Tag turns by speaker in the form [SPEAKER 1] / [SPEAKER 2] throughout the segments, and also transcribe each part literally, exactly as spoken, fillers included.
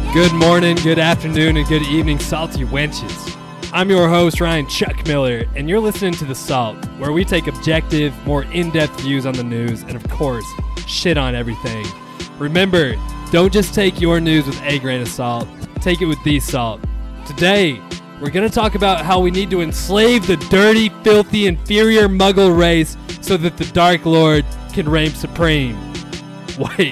[SPEAKER 1] Good morning, good afternoon, and good evening, salty wenches. I'm your host, Ryan Chuck Miller, and you're listening to The Salt, where we take objective, more in-depth views on the news, and of course, shit on everything. Remember, don't just take your news with a grain of salt, take it with the salt. Today, we're going to talk about how we need to enslave the dirty, filthy, inferior Muggle race so that the Dark Lord can reign supreme. Wait.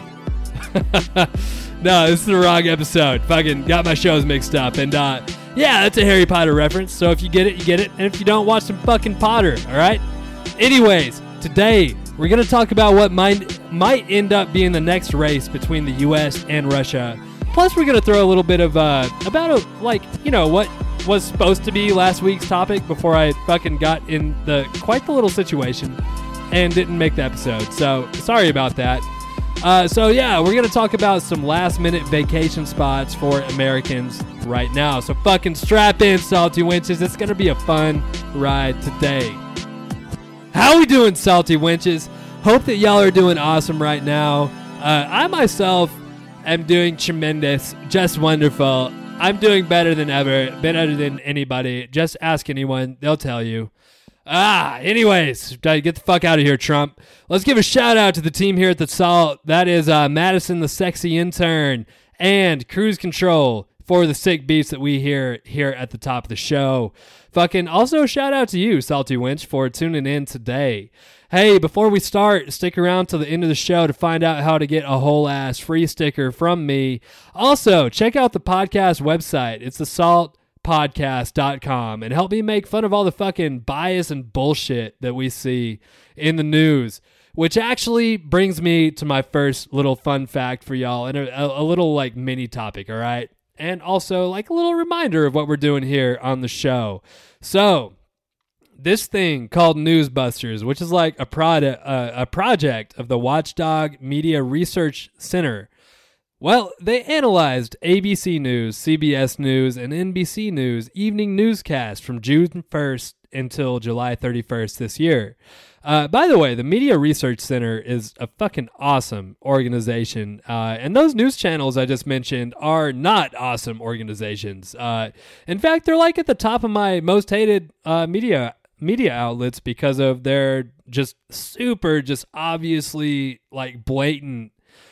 [SPEAKER 1] No, this is the wrong episode. Fucking got my shows mixed up. And, uh, yeah, that's a Harry Potter reference. So if you get it, you get it. And if you don't, watch some fucking Potter, all right? Anyways, today, we're going to talk about what might, might end up being the next race between the U S and Russia. Plus, we're going to throw a little bit of, uh, about, a, like, you know, what was supposed to be last week's topic before I fucking got in the quite the little situation and didn't make the episode. So, sorry about that. Uh, so yeah, we're going to talk about some last minute vacation spots for Americans right now. So fucking strap in, salty wenches. It's going to be a fun ride today. How we doing, salty wenches? Hope that y'all are doing awesome right now. Uh, I myself am doing tremendous, just wonderful. I'm doing better than ever, better than anybody. Just ask anyone, they'll tell you. Ah, anyways, get the fuck out of here, Trump. Let's give a shout out to the team here at The Salt. That is uh, Madison, the sexy intern, and Cruise Control for the sick beats that we hear here at the top of the show. Fucking also shout out to you, Salty Winch, for tuning in today. Hey, before we start, stick around till the end of the show to find out how to get a whole ass free sticker from me. Also, check out the podcast website. It's the salt podcast dot com and help me make fun of all the fucking bias and bullshit that we see in the news, which actually brings me to my first little fun fact for y'all and a, a, a little like mini topic, all right? And also like a little reminder of what we're doing here on the show. So this thing called Newsbusters, which is like a product, uh, a project of the Watchdog Media Research Center. Well, they analyzed A B C News, C B S News, and N B C News evening newscast from June first until July thirty-first this year. Uh, by the way, the Media Research Center is a fucking awesome organization. Uh, and those news channels I just mentioned are not awesome organizations. Uh, in fact, they're like at the top of my most hated uh, media media outlets because of their just super, just obviously like blatant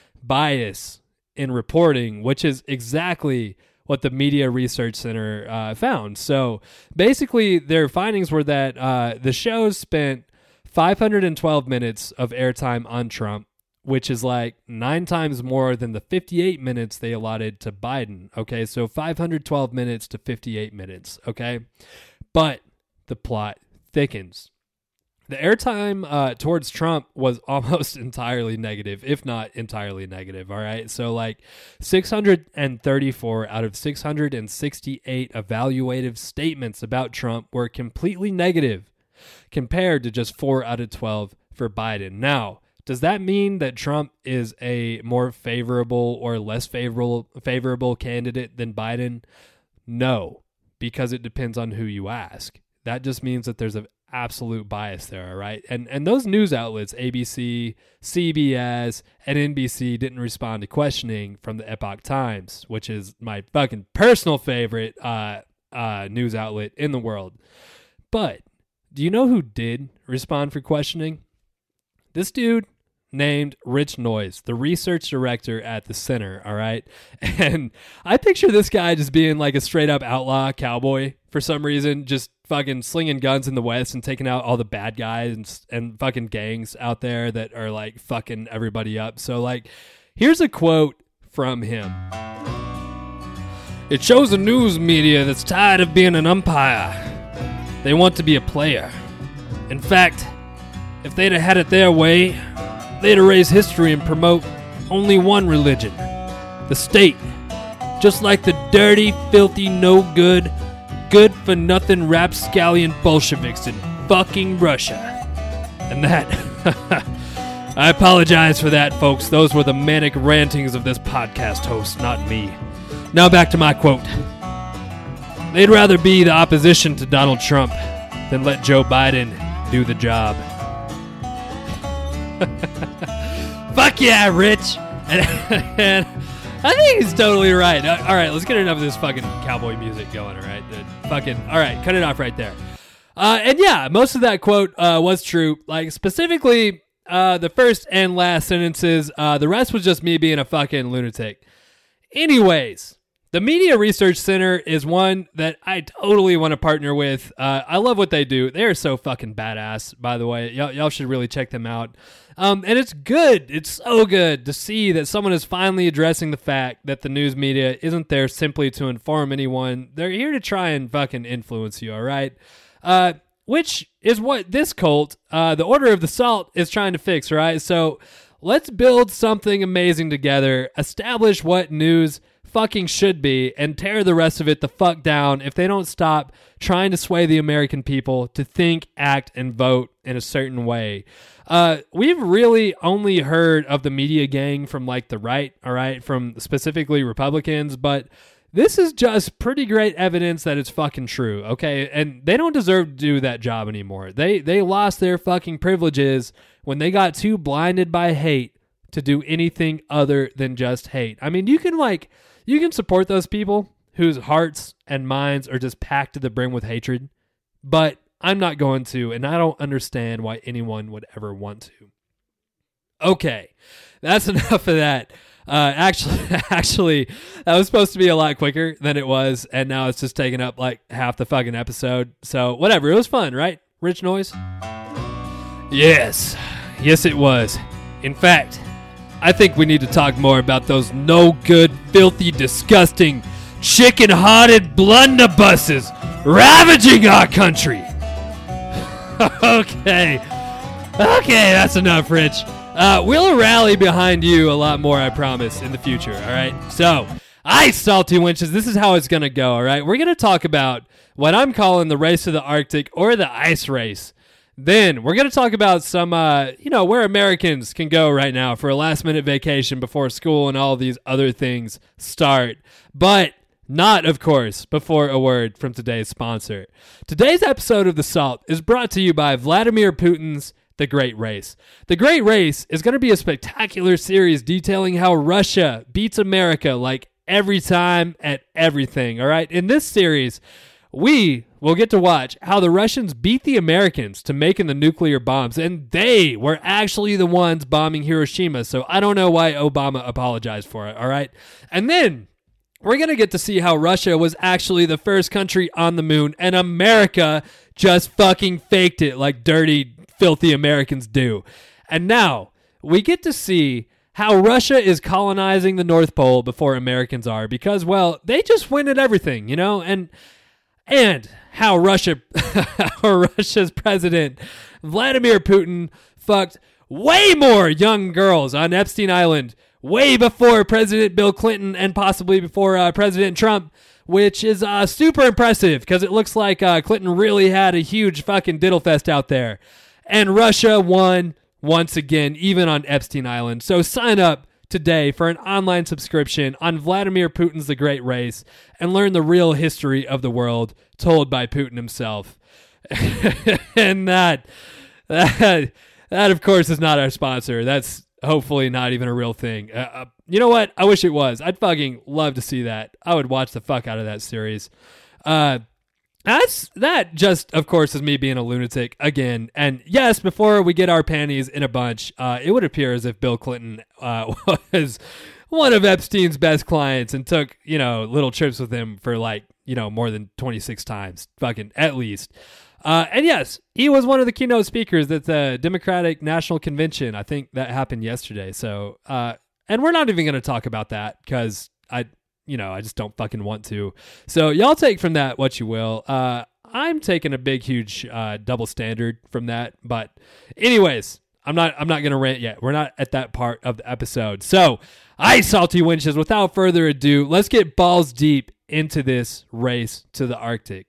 [SPEAKER 1] bias in reporting, which is exactly what the Media Research Center uh, found. So basically their findings were that uh, the shows spent five hundred twelve minutes of airtime on Trump, which is like nine times more than the fifty-eight minutes they allotted to Biden. Okay, so five hundred twelve minutes to fifty-eight minutes, okay? But the plot thickens. The airtime uh, towards Trump was almost entirely negative, if not entirely negative, all right? So like six hundred thirty-four out of six hundred sixty-eight evaluative statements about Trump were completely negative compared to just four out of twelve for Biden. Now, does that mean that Trump is a more favorable or less favorable favorable candidate than Biden? No, because it depends on who you ask. That just means that there's an absolute bias there, all right? And and those news outlets, A B C, C B S, and N B C, didn't respond to questioning from the Epoch Times, which is my fucking personal favorite uh, uh, news outlet in the world. But do you know who did respond for questioning? This dude named Rich Noyes, the research director at the center, all right? And I picture this guy just being like a straight up outlaw cowboy for some reason, just fucking slinging guns in the West and taking out all the bad guys and, and fucking gangs out there that are like fucking everybody up. So like, here's a quote from him. "It shows a news media that's tired of being an umpire. They want to be a player. In fact, if they'd have had it their way, they'd erase history and promote only one religion, the state. Just like the dirty, filthy, no good, good for nothing rapscallion Bolsheviks in fucking Russia." And that, I apologize for that, folks. Those were the manic rantings of this podcast host, not me. Now back to my quote. "They'd rather be the opposition to Donald Trump than let Joe Biden do the job." Fuck yeah, Rich. And, and I think he's totally right. Uh, all right, let's get enough of this fucking cowboy music going, all right? The fucking, all right, cut it off right there. Uh, and yeah, most of that quote uh, was true. Like, specifically, uh, the first and last sentences. Uh, the rest was just me being a fucking lunatic. Anyways, the Media Research Center is one that I totally want to partner with. Uh, I love what they do. They are so fucking badass, by the way. Y'all, y'all should really check them out. Um, and it's good. It's so good to see that someone is finally addressing the fact that the news media isn't there simply to inform anyone. They're here to try and fucking influence you, all right? Uh, which is what this cult, uh, the Order of the Salt, is trying to fix, right? So let's build something amazing together, establish what news fucking should be, and tear the rest of it the fuck down if they don't stop trying to sway the American people to think, act, and vote in a certain way. Uh, we've really only heard of the media gang from like the right, all right, from specifically Republicans, but this is just pretty great evidence that it's fucking true, okay? And they don't deserve to do that job anymore. They they lost their fucking privileges when they got too blinded by hate to do anything other than just hate. I mean, you can like you can support those people whose hearts and minds are just packed to the brim with hatred, but I'm not going to, and I don't understand why anyone would ever want to. Okay, that's enough of that. Uh, actually, actually, that was supposed to be a lot quicker than it was, and now it's just taking up like half the fucking episode. So whatever, it was fun, right? Rich noise? Yes, yes it was. In fact, I think we need to talk more about those no good, filthy, disgusting, chicken-hearted blunderbusses ravaging our country. okay, okay, that's enough, Rich. Uh, we'll rally behind you a lot more, I promise, in the future, all right? So, ice, salty winches, this is how it's going to go, all right? We're going to talk about what I'm calling the race of the Arctic, or the ice race. Then, we're going to talk about some, uh, you know, where Americans can go right now for a last-minute vacation before school and all these other things start. But not, of course, before a word from today's sponsor. Today's episode of The Salt is brought to you by Vladimir Putin's The Great Race. The Great Race is going to be a spectacular series detailing how Russia beats America like every time at everything, all right? In this series, we will get to watch how the Russians beat the Americans to making the nuclear bombs, and they were actually the ones bombing Hiroshima, so I don't know why Obama apologized for it, all right? And then we're going to get to see how Russia was actually the first country on the moon, and America just fucking faked it like dirty, filthy Americans do. And now we get to see how Russia is colonizing the North Pole before Americans are, because, well, they just win at everything, you know? And and how Russia, how Russia's president, Vladimir Putin, fucked way more young girls on Epstein Island way before President Bill Clinton and possibly before uh, President Trump, which is uh, super impressive because it looks like uh, Clinton really had a huge fucking diddle fest out there. And Russia won once again, even on Epstein Island. So sign up today for an online subscription on Vladimir Putin's The Great Race and learn the real history of the world told by Putin himself. and that, that, that, of course, is not our sponsor. That's hopefully not even a real thing. Uh, uh, you know what? I wish it was. I'd fucking love to see that. I would watch the fuck out of that series. Uh, That's that just, of course, is me being a lunatic again. And yes, before we get our panties in a bunch, uh, it would appear as if Bill Clinton uh, was one of Epstein's best clients and took, you know, little trips with him for like, you know, more than twenty-six times, fucking at least. Uh, and yes, he was one of the keynote speakers at the Democratic National Convention. I think that happened yesterday. So, uh, and we're not even going to talk about that because I. You know, I just don't fucking want to. So y'all take from that what you will. Uh, I'm taking a big, huge uh, double standard from that. But anyways, I'm not I'm not going to rant yet. We're not at that part of the episode. So, ice salty winches, without further ado, let's get balls deep into this race to the Arctic.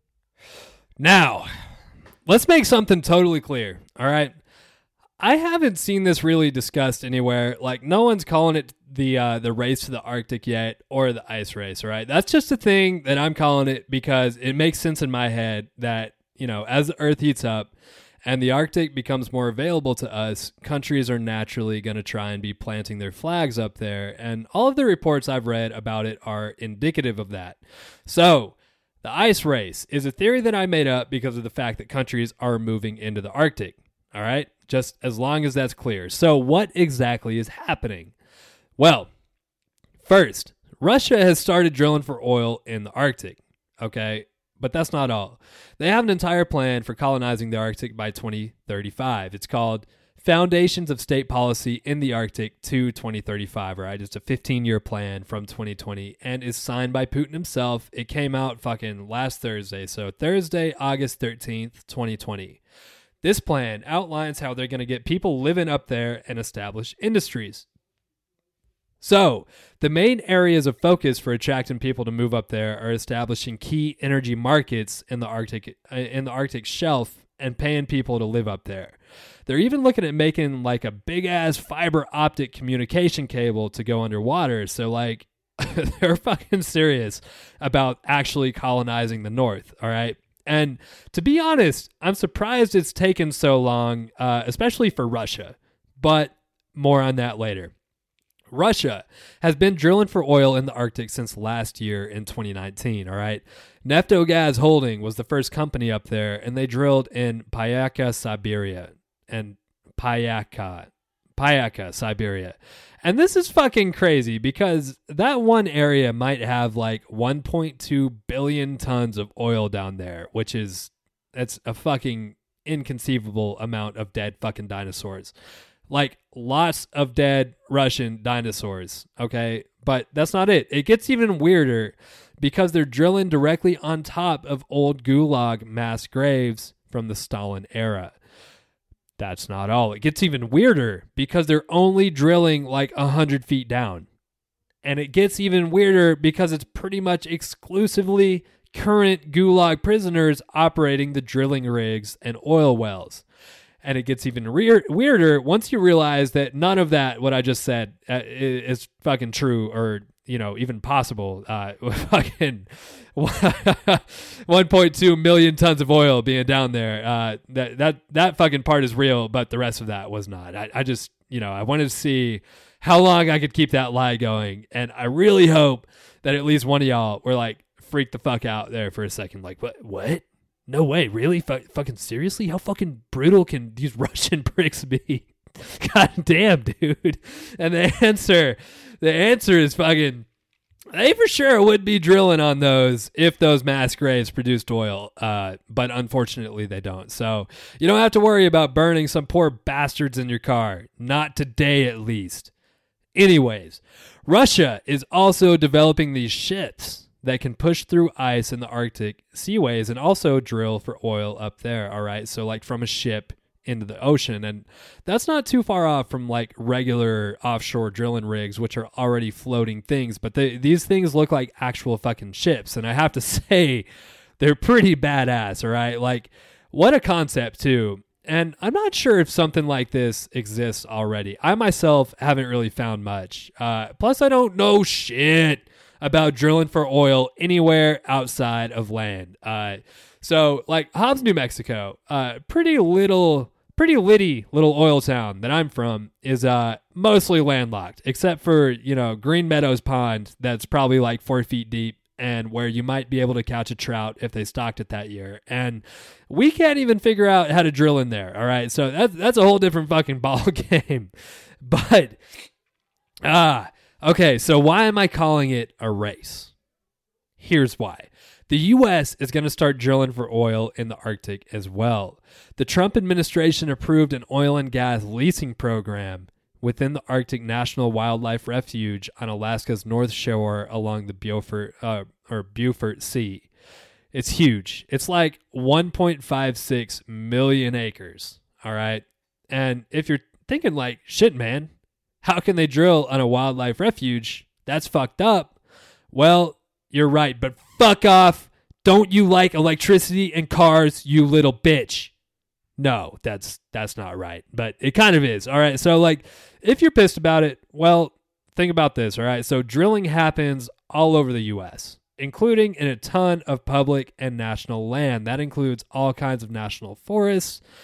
[SPEAKER 1] Now, let's make something totally clear, all right? I haven't seen this really discussed anywhere. Like, no one's calling it the uh, the race to the Arctic yet, or the ice race, right? That's just a thing that I'm calling it because it makes sense in my head that, you know, as the Earth heats up and the Arctic becomes more available to us, countries are naturally going to try and be planting their flags up there. And all of the reports I've read about it are indicative of that. So the ice race is a theory that I made up because of the fact that countries are moving into the Arctic. All right? Just as long as that's clear. So what exactly is happening? Well, first, Russia has started drilling for oil in the Arctic. Okay? But that's not all. They have an entire plan for colonizing the Arctic by twenty thirty-five. It's called Foundations of State Policy in the Arctic to twenty thirty-five, right? It's a fifteen-year plan from twenty twenty and is signed by Putin himself. It came out fucking last Thursday. So Thursday, August thirteenth, twenty twenty. This plan outlines how they're going to get people living up there and establish industries. So, the main areas of focus for attracting people to move up there are establishing key energy markets in the Arctic in the Arctic shelf and paying people to live up there. They're even looking at making like a big ass fiber optic communication cable to go underwater. So like they're fucking serious about actually colonizing the North, all right? And to be honest, I'm surprised it's taken so long, uh, especially for Russia. But more on that later. Russia has been drilling for oil in the Arctic since last year in twenty nineteen, all right? Neftogaz Holding was the first company up there, and they drilled in Payaka, Siberia, and Payaka, Payaka, Siberia. And this is fucking crazy because that one area might have like one point two billion tons of oil down there, which is, that's a fucking inconceivable amount of dead fucking dinosaurs. Like, lots of dead Russian dinosaurs, okay? But that's not it. It gets even weirder because they're drilling directly on top of old Gulag mass graves from the Stalin era. That's not all. It gets even weirder because they're only drilling like one hundred feet down. And it gets even weirder because it's pretty much exclusively current Gulag prisoners operating the drilling rigs and oil wells. And it gets even re- weirder once you realize that none of that, what I just said, uh, is, is fucking true or, you know, even possible. Uh, fucking one point two million tons of oil being down there. Uh, that that that fucking part is real, but the rest of that was not. I, I just, you know, I wanted to see how long I could keep that lie going. And I really hope that at least one of y'all were like, freak the fuck out there for a second. Like, what? What? No way, really? F- fucking seriously? How fucking brutal can these Russian pricks be? God damn, dude. And the answer, the answer is fucking, they for sure would be drilling on those if those mass graves produced oil. Uh, but unfortunately they don't. So you don't have to worry about burning some poor bastards in your car. Not today, at least. Anyways, Russia is also developing these ships that can push through ice in the Arctic seaways and also drill for oil up there, all right? So like from a ship into the ocean, and that's not too far off from like regular offshore drilling rigs, which are already floating things, but they, these things look like actual fucking ships, and I have to say, they're pretty badass, all right? Like, what a concept, too. And I'm not sure if something like this exists already. I myself haven't really found much. Uh, plus, I don't know shit about drilling for oil anywhere outside of land. Uh, so, like Hobbs, New Mexico, uh, pretty little, pretty litty little oil town that I'm from is uh, mostly landlocked, except for, you know, Green Meadows Pond that's probably like four feet deep and where you might be able to catch a trout if they stocked it that year. And we can't even figure out how to drill in there, all right? So that's, that's a whole different fucking ball game. But, ah... Okay, so why am I calling it a race? Here's why. The U S is going to start drilling for oil in the Arctic as well. The Trump administration approved an oil and gas leasing program within the Arctic National Wildlife Refuge on Alaska's North Shore along the Beaufort, uh, or Beaufort Sea. It's huge. It's like one point five six million acres, all right? And if you're thinking like, shit, man, how can they drill on a wildlife refuge? That's fucked up. Well, you're right, but fuck off. Don't you like electricity and cars, you little bitch? No, that's that's not right, but it kind of is. All right, so like, if you're pissed about it, well, think about this, all right? So drilling happens all over the U S, including in a ton of public and national land. That includes all kinds of national forests,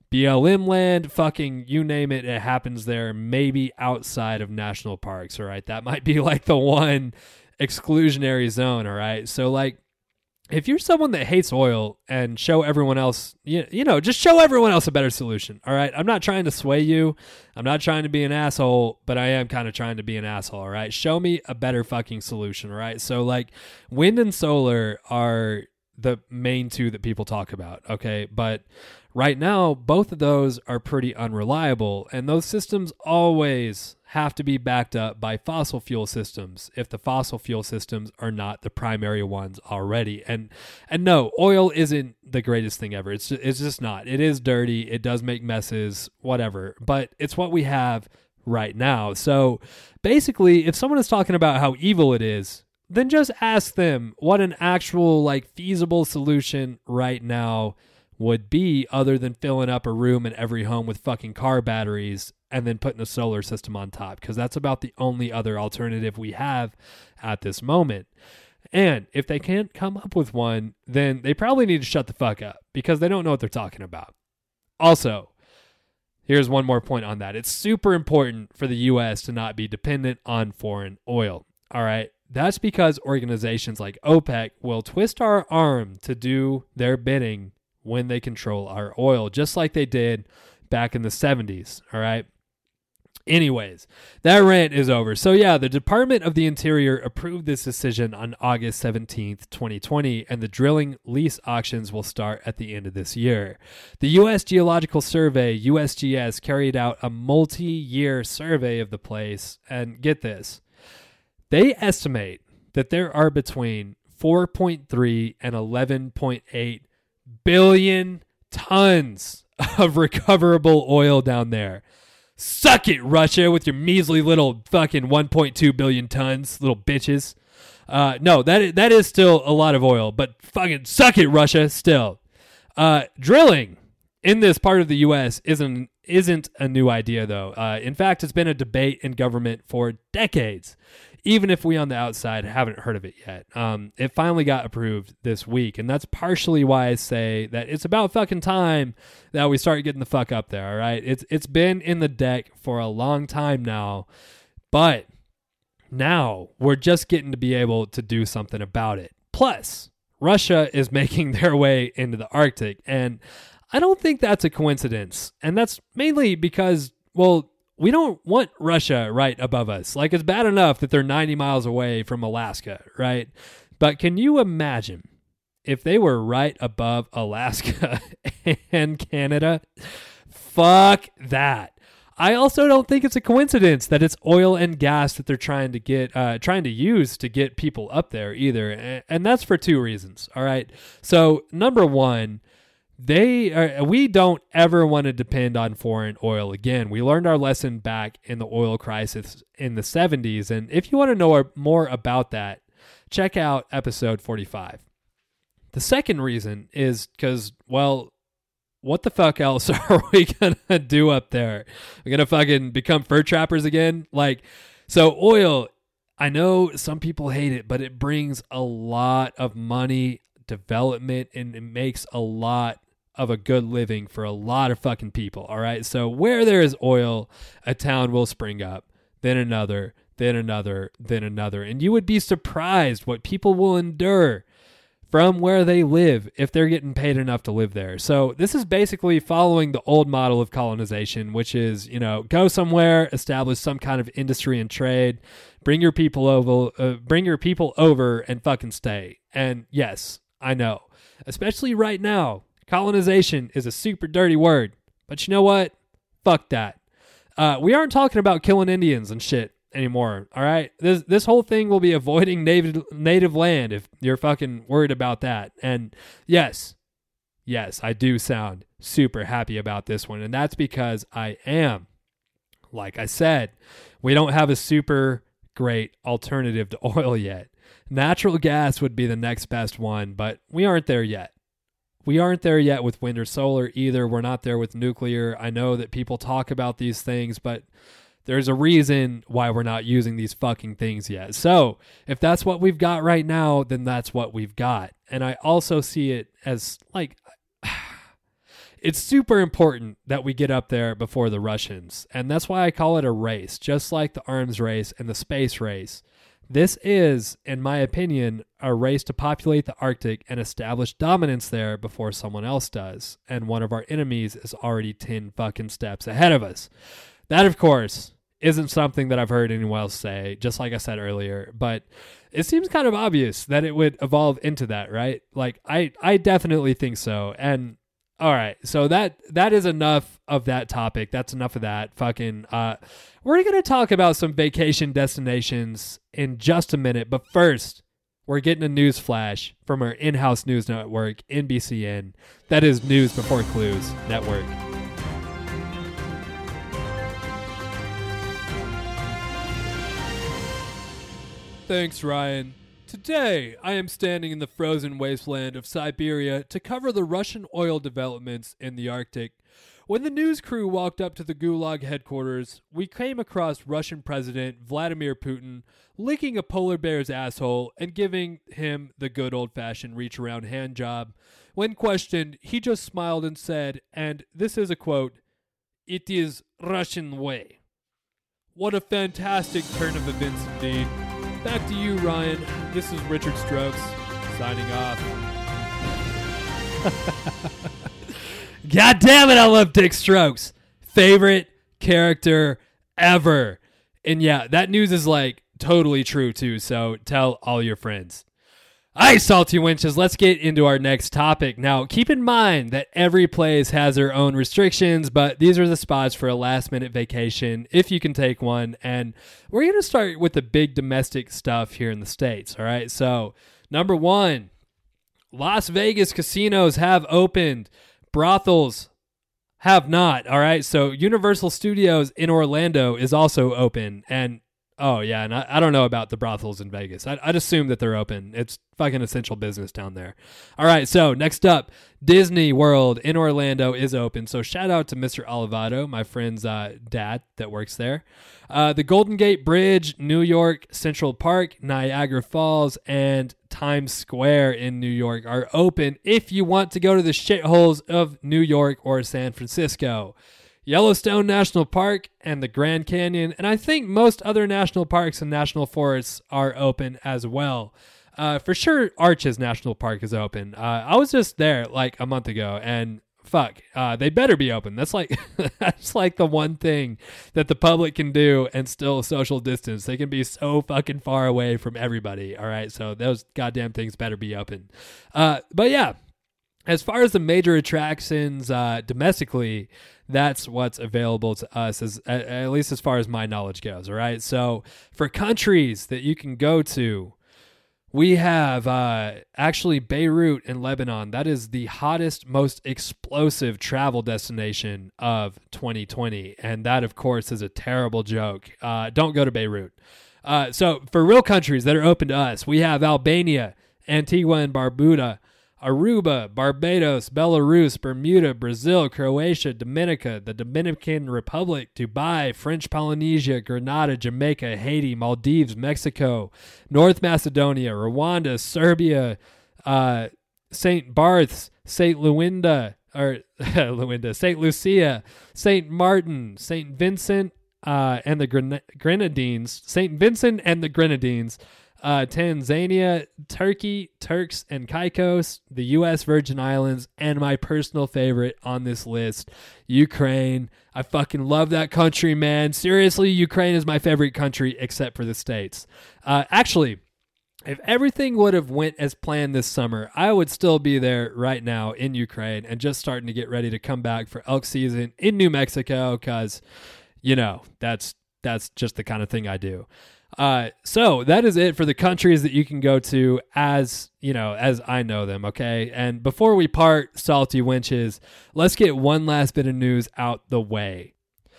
[SPEAKER 1] B L M land, fucking you name it, it happens there, maybe outside of national parks, all right? That might be like the one exclusionary zone, all right? So like, if you're someone that hates oil and show everyone else, you, you know, just show everyone else a better solution, all right? I'm not trying to sway you. I'm not trying to be an asshole, but I am kind of trying to be an asshole, all right? Show me a better fucking solution, all right? So like, wind and solar are the main two that people talk about, okay? But right now, both of those are pretty unreliable, and those systems always have to be backed up by fossil fuel systems if the fossil fuel systems are not the primary ones already. And and no, oil isn't the greatest thing ever. It's it's just not. It is dirty. It does make messes, whatever. But it's what we have right now. So basically, if someone is talking about how evil it is, then just ask them what an actual like feasible solution right now would be, other than filling up a room in every home with fucking car batteries and then putting a solar system on top, because that's about the only other alternative we have at this moment. And if they can't come up with one, then they probably need to shut the fuck up, because they don't know what they're talking about. Also, here's one more point on that. It's super important for the U S to not be dependent on foreign oil. All right. That's because organizations like OPEC will twist our arm to do their bidding when they control our oil, just like they did back in the seventies, all right? Anyways, that rant is over. So yeah, the Department of the Interior approved this decision on August seventeenth, twenty twenty, and the drilling lease auctions will start at the end of this year. The U S Geological Survey, U S G S, carried out a multi-year survey of the place, and get this, they estimate that there are between four point three and eleven point eight billion tons of recoverable oil down there. Suck it, Russia, with your measly little fucking one point two billion tons, little bitches. Uh, no, that is, that is still a lot of oil, but fucking suck it, Russia, still. Uh, drilling in this part of the U S isn't isn't a new idea, though. Uh, in fact, it's been a debate in government for decades, even if we on the outside haven't heard of it yet. Um, it finally got approved this week, and that's partially why I say that it's about fucking time that we start getting the fuck up there, all right? It's It's been in the deck for a long time now, but now we're just getting to be able to do something about it. Plus, Russia is making their way into the Arctic, and I don't think that's a coincidence, and that's mainly because, well, we don't want Russia right above us. Like, it's bad enough that they're ninety miles away from Alaska, right? But can you imagine if they were right above Alaska and Canada? Fuck that. I also don't think it's a coincidence that it's oil and gas that they're trying to get, uh, trying to use to get people up there either. And that's for two reasons, all right? So, number one, They are, we don't ever want to depend on foreign oil again. We learned our lesson back in the oil crisis in the seventies. And if you want to know more about that, check out episode forty-five. The second reason is because, well, what the fuck else are we going to do up there? We're going to fucking become fur trappers again? Like, so oil, I know some people hate it, but it brings a lot of money, development, and it makes a lot of a good living for a lot of fucking people, all right? So where there is oil, a town will spring up, then another, then another, then another. And you would be surprised what people will endure from where they live if they're getting paid enough to live there. So this is basically following the old model of colonization, which is, you know, go somewhere, establish some kind of industry and trade, bring your people over, uh, bring your people over and fucking stay. And yes, I know, especially right now, colonization is a super dirty word, but you know what? Fuck that. Uh, we aren't talking about killing Indians and shit anymore, all right? This this whole thing will be avoiding native native land if you're fucking worried about that. And yes, yes, I do sound super happy about this one, and that's because I am. Like I said, we don't have a super great alternative to oil yet. Natural gas would be the next best one, but we aren't there yet. We aren't there yet with wind or solar either. We're not there with nuclear. I know that people talk about these things, but there's a reason why we're not using these fucking things yet. So if that's what we've got right now, then that's what we've got. And I also see it as like, it's super important that we get up there before the Russians. And that's why I call it a race, just like the arms race and the space race. This is, in my opinion, a race to populate the Arctic and establish dominance there before someone else does. And one of our enemies is already ten fucking steps ahead of us. That, of course, isn't something that I've heard anyone else say, just like I said earlier. But it seems kind of obvious that it would evolve into that, right? Like, I, I definitely think so. And all right, so that that is enough of that topic. That's enough of that. Fucking, uh, we're going to talk about some vacation destinations in just a minute. But first, we're getting a news flash from our in-house news network, N B C N. That is News Before Clues Network. Thanks, Ryan. Today, I am standing in the frozen wasteland of Siberia to cover the Russian oil developments in the Arctic. When the news crew walked up to the Gulag headquarters, we came across Russian President Vladimir Putin licking a polar bear's asshole and giving him the good old-fashioned reach-around hand job. When questioned, he just smiled and said, and this is a quote, "It is Russian way." What a fantastic turn of events indeed. Back to you, Ryan. This is Richard Strokes, signing off. God damn it, I love Dick Strokes. Favorite character ever. And yeah, that news is like totally true too, so tell all your friends. All right, Salty Winches, let's get into our next topic. Now, keep in mind that every place has their own restrictions, but these are the spots for a last-minute vacation, if you can take one. And we're going to start with the big domestic stuff here in the States, all right? So, number one, Las Vegas casinos have opened. Brothels have not, all right? So, Universal Studios in Orlando is also open, and oh, yeah, and I, I don't know about the brothels in Vegas. I, I'd assume that they're open. It's fucking essential business down there. All right, so next up, Disney World in Orlando is open. So shout out to Mister Olivado, my friend's uh, dad that works there. Uh, the Golden Gate Bridge, New York, Central Park, Niagara Falls, and Times Square in New York are open if you want to go to the shitholes of New York or San Francisco. Yellowstone National Park and the Grand Canyon, and I think most other national parks and national forests are open as well. Uh, for sure, Arches National Park is open. Uh, I was just there like a month ago, and fuck, uh, they better be open. That's like that's like the one thing that the public can do and still social distance. They can be so fucking far away from everybody. All right, so those goddamn things better be open. Uh, but yeah. As far as the major attractions uh, domestically, that's what's available to us, as at least as far as my knowledge goes, all right? So for countries that you can go to, we have uh, actually Beirut in Lebanon. That is the hottest, most explosive travel destination of twenty twenty. And that, of course, is a terrible joke. Uh, don't go to Beirut. Uh, so for real countries that are open to us, we have Albania, Antigua and Barbuda, Aruba, Barbados, Belarus, Bermuda, Brazil, Croatia, Dominica, the Dominican Republic, Dubai, French Polynesia, Grenada, Jamaica, Haiti, Maldives, Mexico, North Macedonia, Rwanda, Serbia, uh, Saint Barths, Saint Luanda, or Luanda, Saint Lucia, Saint Martin, Saint Vincent, uh, and the Gren- Grenadines, Saint Vincent and the Grenadines, Uh, Tanzania, Turkey, Turks and Caicos, the U S Virgin Islands, and my personal favorite on this list, Ukraine. I fucking love that country, man. Seriously, Ukraine is my favorite country except for the States. Uh, actually, if everything would have went as planned this summer, I would still be there right now in Ukraine and just starting to get ready to come back for elk season in New Mexico because, you know, that's that's just the kind of thing I do. Uh, so that is it for the countries that you can go to as, you know, as I know them. Okay. And before we part, Salty Winches, let's get one last bit of news out the way.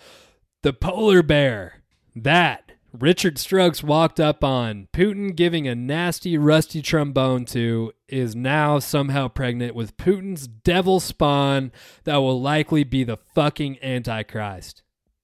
[SPEAKER 1] The polar bear that Richard Strokes walked up on, Putin giving a nasty rusty trombone to, is now somehow pregnant with Putin's devil spawn that will likely be the fucking Antichrist.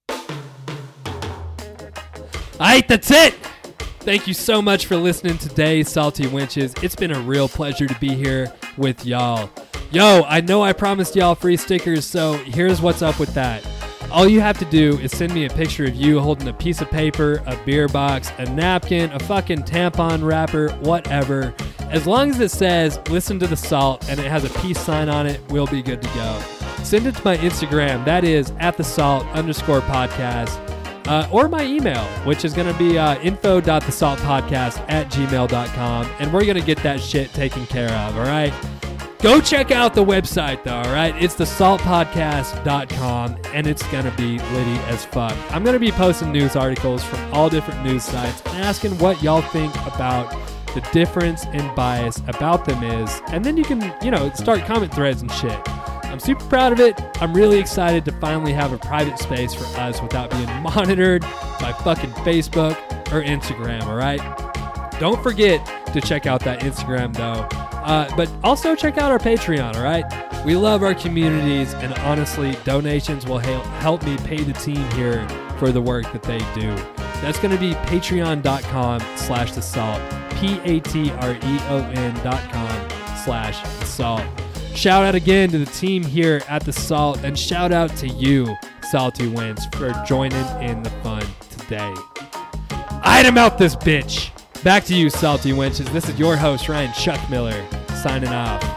[SPEAKER 1] All right, that's it. Thank you so much for listening today, Salty Winches. It's been a real pleasure to be here with y'all. Yo, I know I promised y'all free stickers, so here's what's up with that. All you have to do is send me a picture of you holding a piece of paper, a beer box, a napkin, a fucking tampon wrapper, whatever. As long as it says, listen to the salt, and it has a peace sign on it, we'll be good to go. Send it to my Instagram. That is at the salt underscore podcast. Uh, or my email, which is going to be uh, info.thesaltpodcast at gmail dot com. And we're going to get that shit taken care of, all right? Go check out the website, though, all right? It's the salt podcast dot com, and it's going to be litty as fuck. I'm going to be posting news articles from all different news sites and asking what y'all think about the difference in bias about them is. And then you can, you know, start comment threads and shit. I'm super proud of it. I'm really excited to finally have a private space for us without being monitored by fucking Facebook or Instagram, all right? Don't forget to check out that Instagram, though. Uh, but also check out our Patreon, all right? We love our communities, and honestly, donations will help help me pay the team here for the work that they do. That's going to be patreon.com slash the salt. P-A-T-R-E-O-N dot com slash the salt. Shout out again to the team here at The Salt, and shout out to you, Salty Wins, for joining in the fun today. Item out this bitch. Back to you, Salty Wenches. This is your host, Ryan Chuck Miller, signing off.